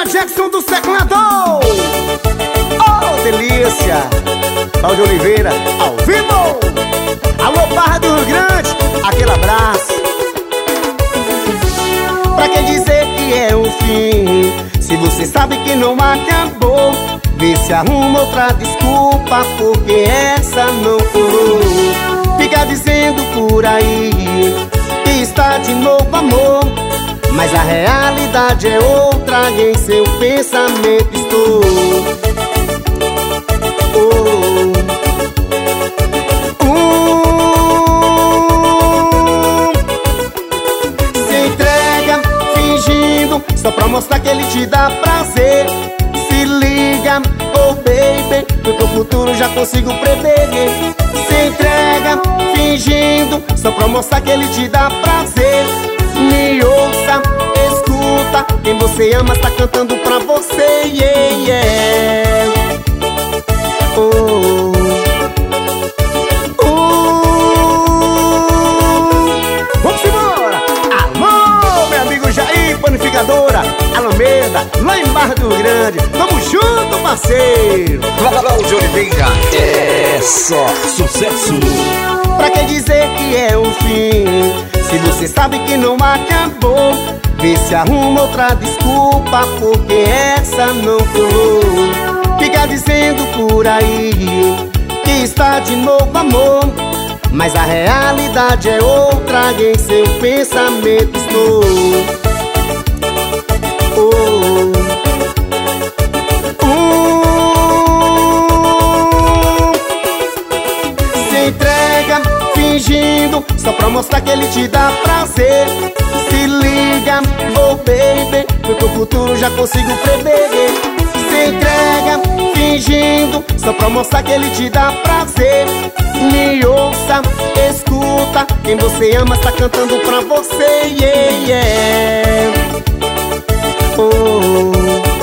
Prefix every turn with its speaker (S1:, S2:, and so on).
S1: Michael Jackson do Seculador. Oh, delícia. Paulo de Oliveira, ao vivo. Alô, Barra do Rio Grande, aquele abraço. Pra que dizer que é o fim, se você sabe que não acabou? Vê se arruma outra desculpa, porque essa não curou. Fica dizendo por aí que está de novo amor, mas a realidade é outra e em seu pensamento estou. Se entrega fingindo só pra mostrar que ele te dá prazer. Se liga, oh baby, porque o futuro já consigo prever. Se entrega fingindo só pra mostrar que ele te dá prazer. Me ouça, escuta, quem você ama está cantando pra você, yeah, yeah. Vamos embora! Alô, meu amigo Jair, panificadora Alameda, lá em Barra do Rio Grande. Tamo junto, parceiro.
S2: Paulo de Oliveira, é só sucesso.
S1: Pra que dizer que é o fim, se você sabe que não acabou? Vê se arruma outra desculpa, porque essa não colou. Fica dizendo por aí que está de novo amor, mas a realidade é outra e em seu pensamento estou. Se entrega fingindo só pra mostrar que ele te dá prazer. Se liga, oh baby, porque o futuro já consigo prever. Se entrega fingindo só pra mostrar que ele te dá prazer. Me ouça, escuta, quem você ama está cantando pra você, yeah, yeah.